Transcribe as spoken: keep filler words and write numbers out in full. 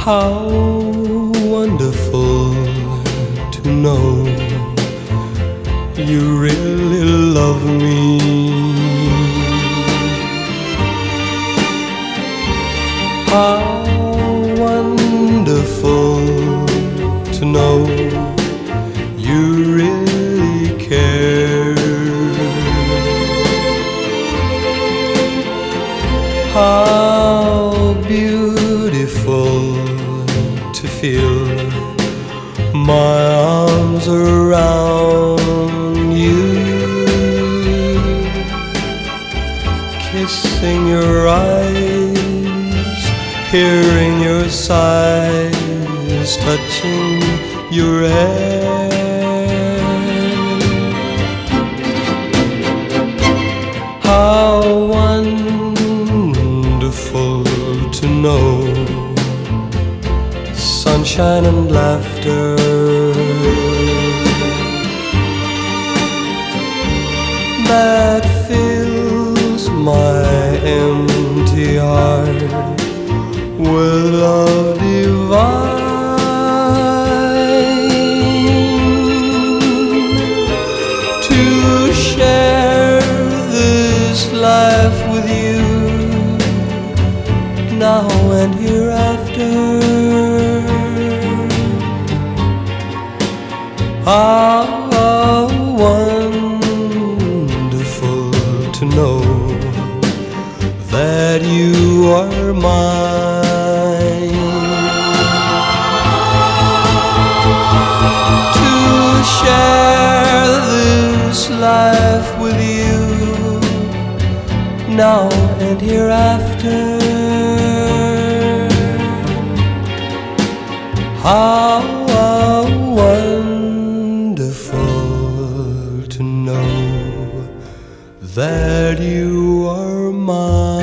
How wonderful to know you really love me. How wonderful to know you really care. How beautiful to feel my arms around you, kissing your eyes, hearing your sighs, touching your hair. How wonderful to know sunshine and laughter, that fills my empty heart with love divine. To share this life with you, now and hereafter. How wonderful to know that you are mine. To share this life with you, now and hereafter. How wonderful to know that you are mine.